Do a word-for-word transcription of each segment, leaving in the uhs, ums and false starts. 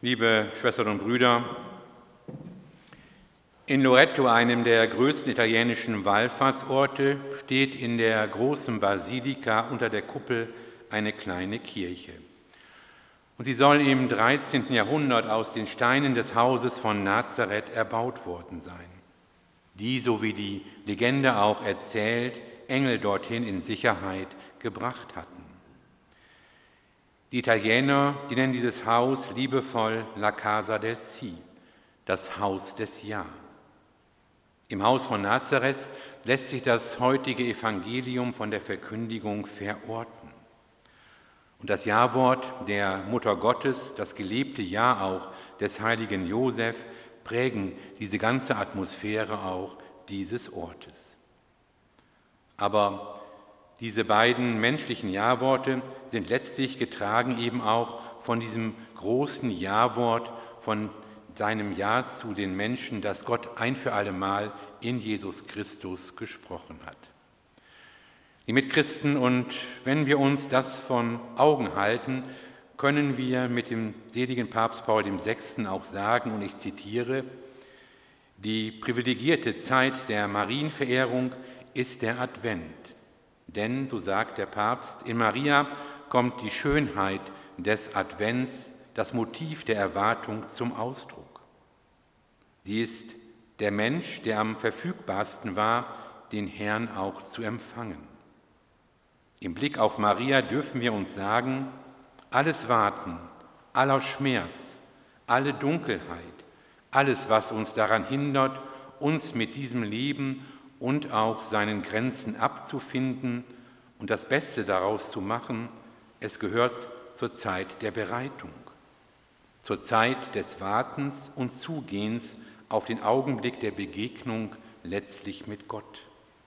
Liebe Schwestern und Brüder, in Loreto, einem der größten italienischen Wallfahrtsorte, steht in der großen Basilika unter der Kuppel eine kleine Kirche. Und sie soll im dreizehnten Jahrhundert aus den Steinen des Hauses von Nazareth erbaut worden sein, die, so wie die Legende auch erzählt, Engel dorthin in Sicherheit gebracht hatten. Die Italiener, die nennen dieses Haus liebevoll La Casa del Si, das Haus des Ja. Im Haus von Nazareth lässt sich das heutige Evangelium von der Verkündigung verorten. Und das Ja-Wort der Mutter Gottes, das gelebte Ja auch des heiligen Josef, prägen diese ganze Atmosphäre auch dieses Ortes. Aber diese beiden menschlichen Ja-Worte sind letztlich getragen eben auch von diesem großen Ja-Wort, von seinem Ja zu den Menschen, das Gott ein für alle Mal in Jesus Christus gesprochen hat. Die Mitchristen, und wenn wir uns das von Augen halten, können wir mit dem seligen Papst Paul der Sechste auch sagen, und ich zitiere, die privilegierte Zeit der Marienverehrung ist der Advent. Denn, so sagt der Papst, in Maria kommt die Schönheit des Advents, das Motiv der Erwartung zum Ausdruck. Sie ist der Mensch, der am verfügbarsten war, den Herrn auch zu empfangen. Im Blick auf Maria dürfen wir uns sagen, alles Warten, aller Schmerz, alle Dunkelheit, alles, was uns daran hindert, uns mit diesem Leben und auch seinen Grenzen abzufinden und das Beste daraus zu machen, es gehört zur Zeit der Bereitung, zur Zeit des Wartens und Zugehens auf den Augenblick der Begegnung letztlich mit Gott.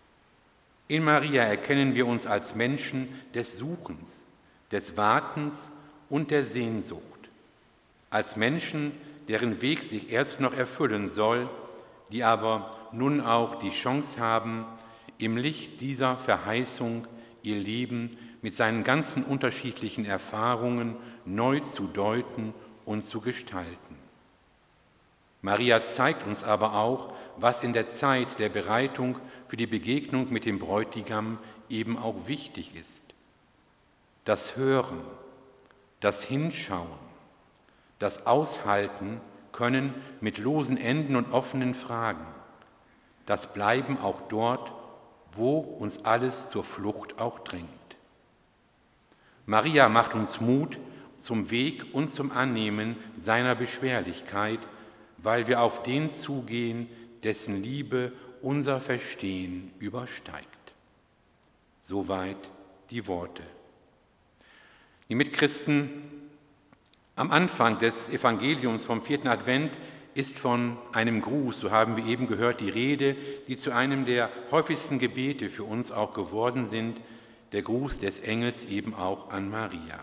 In Maria erkennen wir uns als Menschen des Suchens, des Wartens und der Sehnsucht, als Menschen, deren Weg sich erst noch erfüllen soll, die aber nun auch die Chance haben, im Licht dieser Verheißung ihr Leben mit seinen ganzen unterschiedlichen Erfahrungen neu zu deuten und zu gestalten. Maria zeigt uns aber auch, was in der Zeit der Bereitung für die Begegnung mit dem Bräutigam eben auch wichtig ist. Das Hören, das Hinschauen, das Aushalten können mit losen Enden und offenen Fragen. Das Bleiben auch dort, wo uns alles zur Flucht auch drängt. Maria macht uns Mut zum Weg und zum Annehmen seiner Beschwerlichkeit, weil wir auf den zugehen, dessen Liebe unser Verstehen übersteigt. Soweit die Worte. Die Mitchristen, am Anfang des Evangeliums vom vierten Advent ist von einem Gruß, so haben wir eben gehört, die Rede, die zu einem der häufigsten Gebete für uns auch geworden sind, der Gruß des Engels eben auch an Maria.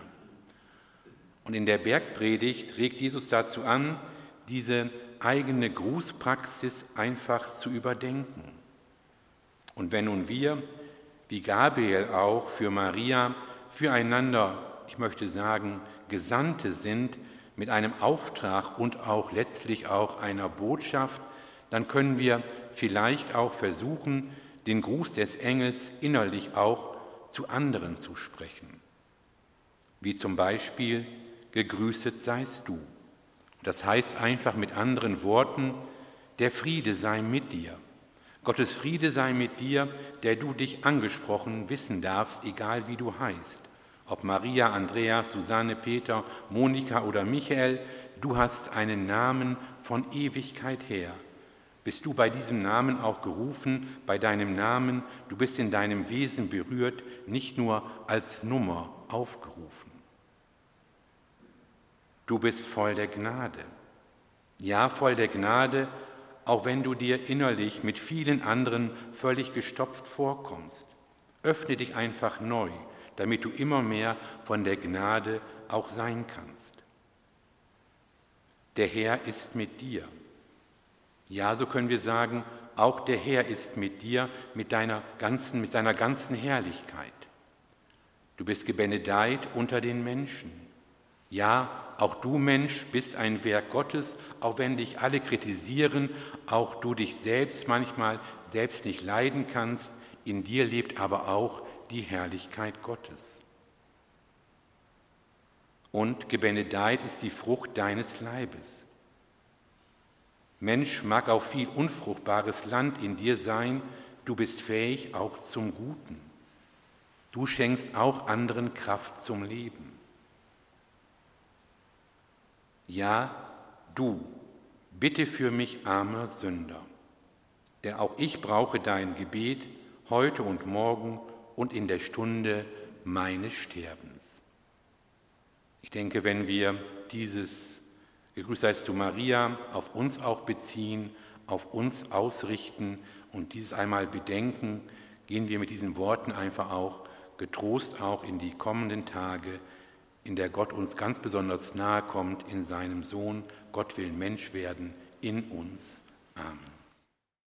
Und in der Bergpredigt regt Jesus dazu an, diese eigene Grußpraxis einfach zu überdenken. Und wenn nun wir, wie Gabriel auch für Maria, füreinander, ich möchte sagen, Gesandte sind mit einem Auftrag und auch letztlich auch einer Botschaft, dann können wir vielleicht auch versuchen, den Gruß des Engels innerlich auch zu anderen zu sprechen. Wie zum Beispiel, gegrüßet seist du. Das heißt einfach mit anderen Worten, der Friede sei mit dir. Gottes Friede sei mit dir, der du dich angesprochen wissen darfst, egal wie du heißt. Ob Maria, Andreas, Susanne, Peter, Monika oder Michael, du hast einen Namen von Ewigkeit her. Bist du bei diesem Namen auch gerufen, bei deinem Namen, du bist in deinem Wesen berührt, nicht nur als Nummer aufgerufen. Du bist voll der Gnade. Ja, voll der Gnade, auch wenn du dir innerlich mit vielen anderen völlig gestopft vorkommst. Öffne dich einfach neu, damit du immer mehr von der Gnade auch sein kannst. Der Herr ist mit dir. Ja, so können wir sagen, auch der Herr ist mit dir, mit deiner ganzen, mit seiner ganzen Herrlichkeit. Du bist gebenedeit unter den Menschen. Ja, auch du Mensch bist ein Werk Gottes, auch wenn dich alle kritisieren, auch du dich selbst manchmal selbst nicht leiden kannst, in dir lebt aber auch die Herrlichkeit Gottes. Und gebenedeit ist die Frucht deines Leibes. Mensch, mag auch viel unfruchtbares Land in dir sein, du bist fähig auch zum Guten. Du schenkst auch anderen Kraft zum Leben. Ja, du, bitte für mich, armer Sünder, denn auch ich brauche dein Gebet heute und morgen und in der Stunde meines Sterbens. Ich denke, wenn wir dieses Gegrüßt seist du, Maria, auf uns auch beziehen, auf uns ausrichten und dieses einmal bedenken, gehen wir mit diesen Worten einfach auch getrost auch in die kommenden Tage, in der Gott uns ganz besonders nahe kommt in seinem Sohn. Gott will Mensch werden in uns. Amen.